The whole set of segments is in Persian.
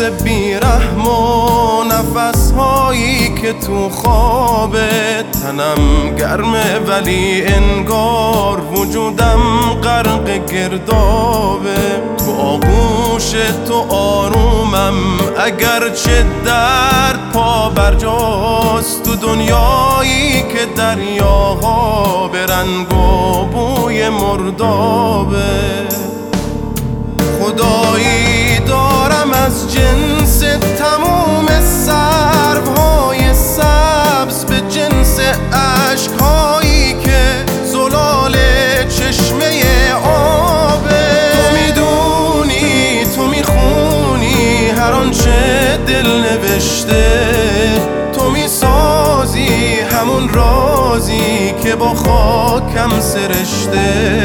بیرحم و نفسهایی که تو خوابه. تنم گرمه ولی انگار وجودم غرق گردابه. تو آغوش تو آرومم اگرچه درد پا برجاست. تو دنیایی که دریاها به رنگ و بوی مردابه. خدایی دارم از جنس تموم سروهای سبز، به جنس عشقهایی که زلال چشمه آبه. تو میدونی تو میخونی هر آنچه دل نوشته. تو میسازی همون رازی که با خاکم سرشته.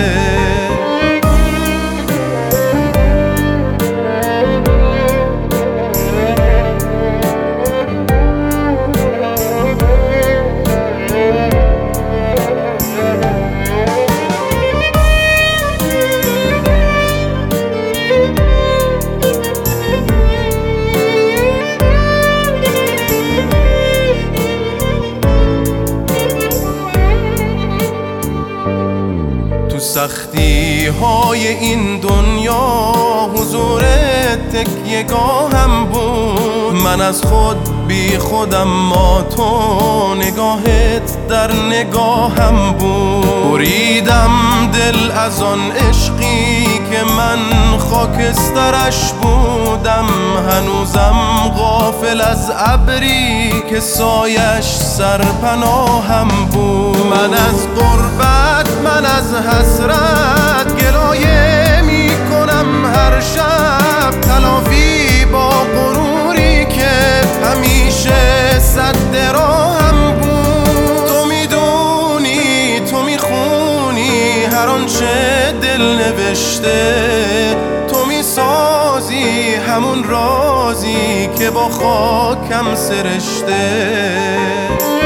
سختی های این دنیا حضورت تکیه‌گاهم بود. من از خود بی خودم ما تو نگاهت در نگاهم بود. بریدم دل از آن عشقی که من خاکسترش بودم. هنوزم غافل از ابری که سایش سرپناهم بود. من از غربت من از حسرت گلایه می کنم هر شب. تلافی با غروری که همیشه سد راهم بود. تو میدونی تو میخونی هر آنچه دل نوشته. تو میسازی همون رازی که با خاکم سرشته.